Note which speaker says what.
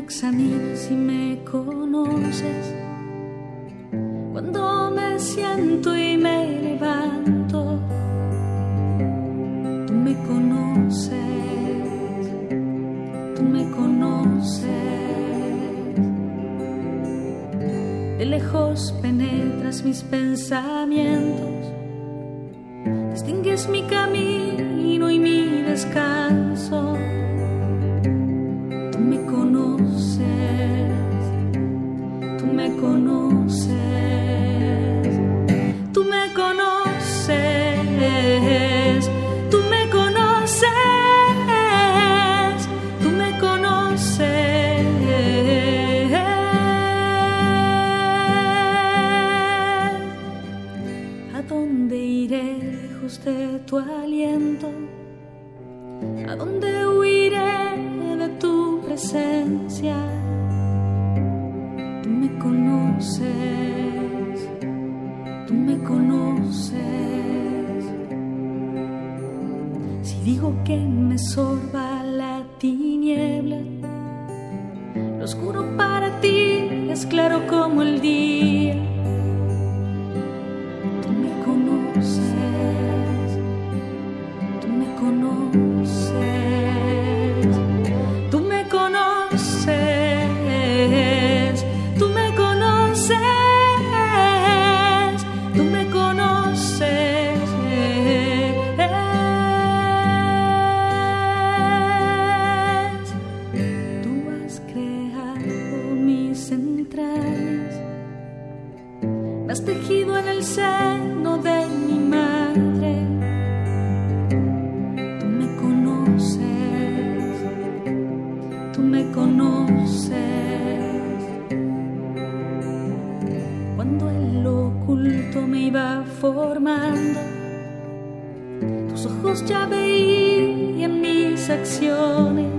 Speaker 1: examinas y me conoces. Cuando me siento y me levanto, tú me conoces, tú me conoces. De lejos penetras mis pensamientos, distingues mi camino y mi descanso. Tú me conoces, tú me conoces, tú me conoces, tú me conoces, tú me conoces. ¿A dónde iré lejos de tu aliento? ¿A dónde huiré de tu presencia? Tú me conoces, tú me conoces. Si digo que me sorba la tiniebla, lo oscuro para ti es claro como el día. Tú me conoces, tú me conoces, tú me conoces, tú me conoces, tú me conoces. Tú has creado mis entrañas, me has tejido en el seno de mi madre. Tú me conoces, tú me conoces. Cuando en lo oculto me iba formando, tus ojos ya veían mis acciones.